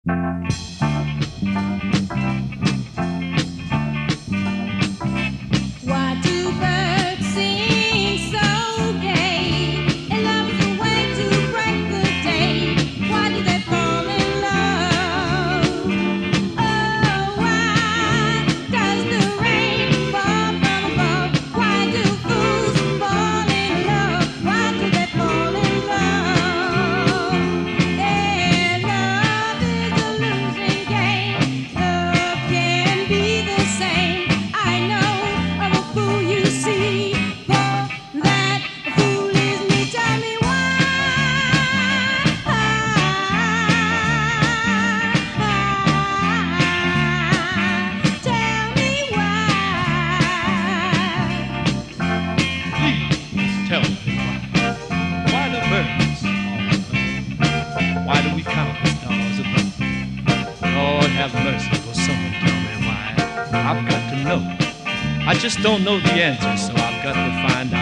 Why do birds sing so gay? And love is a way to break the day. Why do they fall in love? Oh, why does the rain fall from above? Why do fools fall in love? Why do they fall in love? And love is a losing game. Love can be the same. I know of a fool you see. For that fool is me. Tell me why. Tell me why. Please tell me why. Why do birds all why do we count the stars above? Lord have mercy, will someone tell me why? I've got to know. I just don't know the answer, so I've got to find out.